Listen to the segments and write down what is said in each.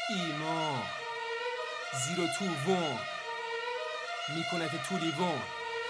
ایمان زیرو تو وون میکنه تو لیوان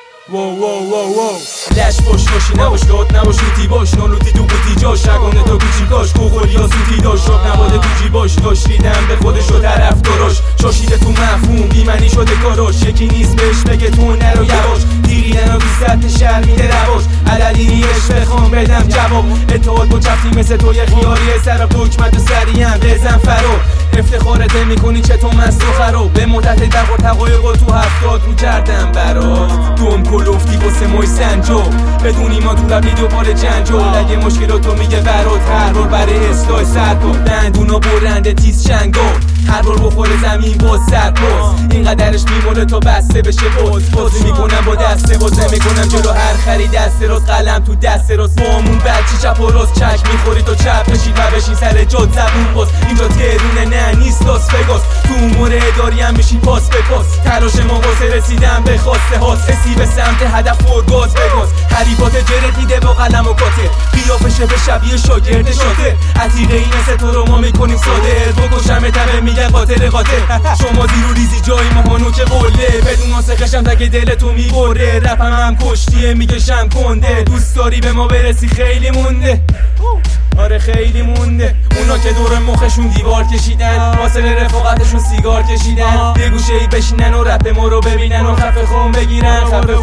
واو لش باش نباش داد نباش لوتی باش نالوتی تو قوطی جاش شگانه تا کوچیکاش کوخوری یا سوتی داشت شب نباده تو جیباش داشت ریدم به خودش و طرف داراش شاشیده تو مفهوم بیمنی شده کاراش یکی نیست بهش بگه تو نرو یواش دیریدن و بیست شهر میده رواش عللی نیش بخوام بدم جواب اتحاد با چفتی مثل توی خیاریه سر حکمت و سریم بزن فرار افتخارت میکنی چطور مست و خراب به مدت دقا تقایق تو 70 رو کردم برات دوم کلوفتی واسه مای سنجا بدونی ما تو ربی دوباره جنجال اگه مشکلاتو میگه برات هر بار برای اصلاح سرکار دندونا برنده تیز چنگار هر بار بخوره زمین باز سرپاس اینقدرش میمونه تا بسته بشه بازی میکنم با دسته باز نمیکنم جلو هر خری دست راست قلم تو دست راست بامون بچی چپ و راست چک میخوری تو چپ بشین و بشین سر جاد زبون باز اینجا تهرونه نه نیست لاس وگاس تو امور اداری هم میشی پاس به پاس تلاش ما واسه رسیدن به خواسته هاست حسی به سمت هدف و گاز بگاز حریفات جرت میده با قلم و کاته قیافشه به شبیه شاگرد شاطر عتیقه این مثل تو رو ما میکنیم صادر بکشم تبه میگن قاتل شما زیرو ریزی جای ماهانو که قله بدون آسخشم تک دل تو میبره رپم هم کشتیه میکشم کنده دوست داری به ما برسی خیلی مونده آره خیلی مونده اونا که دور مخشون دیوار کشیدن واسه رفاقتشون سیگار کشیدن یه گوشه ای بشینن و رپ ما رو ببینن و خفه خون بگیرن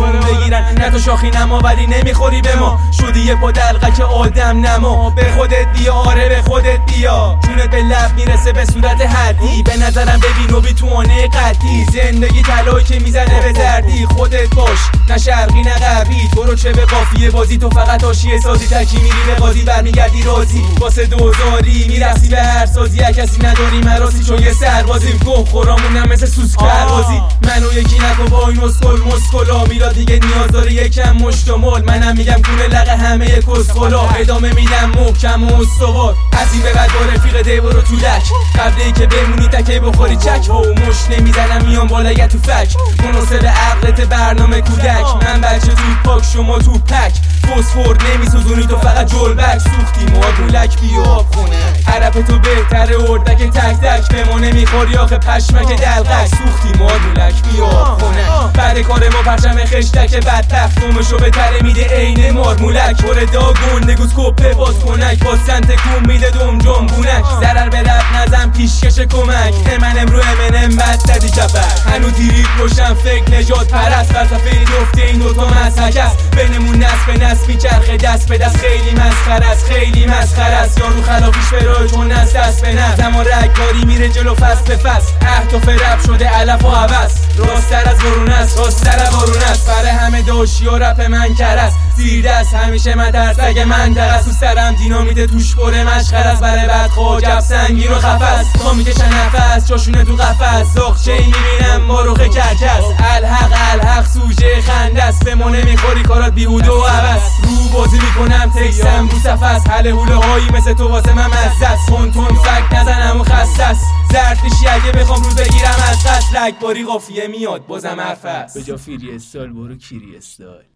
نه تو شاخی نما ولی نمیخوری به ما شدی یه پا دلقک آدم نما به خودت بیا آره به خودت بیا جونت به لب میرسه به صورت حدی به نظرم ببین و بی توانه قدی زندگی طلایی که میزنه به زردی خودت باش نه شرقی نه غربی تو رو چه به قافیه بازی تو فقط حاشیه سازی تکی میری به قاضی برمیگردی راضی واسه دوزاری میرسی به هر سازی کسی نداری مراسی چون یه سربازیم گم خورامونم مثل سوسک پروازی منو یکی نکن با این مسکلا میراد دیگه نیاز داره یکم مشتمال منم میگم کونه لقه همه کسخلا ادامه میدم محکم و استوار از این به بعد با رفیق دی برو تو لک قبل ای که بمونی تکه بخوری چک و مش نمیزنم میام بالای تو فک مناسب عقلت برنامه کودک من بچه تو پاک شما تو پک فسفور نمیسوزونی تو فقط جلبک سوختی مارمولک بیا آب خونه عرب تو بهتره اردک تک تک به ما نمیخوری آخه پشمک دلقک سوختی مارمولک بیا آب خونه بعد کار ما پرچم خشتک بدبخت دومشو به تره میده عین مارمولک پر داگون نگوز کپه باز کنک با سنت کون میده دوم جنبونک ضرر به رب نزم پیشکش کمک منم رو امنم بد زدی کفک هنو تیریک روشن فکر نجات پرست فلسفه جفته این دوتا مسحک است بینمون نسل به نسل میچرخه دست به دست خیلی مسخره است یارو خلافیش فرای چون نست دست به نست زمان رگباری میره جلو فصل به فصل اهداف رپ شده علف و عوض راستر از بارون است برای همه داشی و رپ من کرست زیر دست همیشه من ترسگ منطقه است تو سرم دینامیت توش پره مشخر است برای بد خواجب سنگین و خفست تا میکشن نفس جاشونه تو قفس زاغچه ای میبینم ماروخه کرکس الحق سوژه خنده است به ما نمیخوری کارات بیهوده و عبس رو بازی میکنم تکسم رو صفست حل حوله هایی مثل تو واسه من مزست تون فک نزنم و خستست زرد میشی اگه بخوام رو بگیرم از قصد رگباری قافیه میاد بازم حرف است به جا فیری استایل برو کیری استایل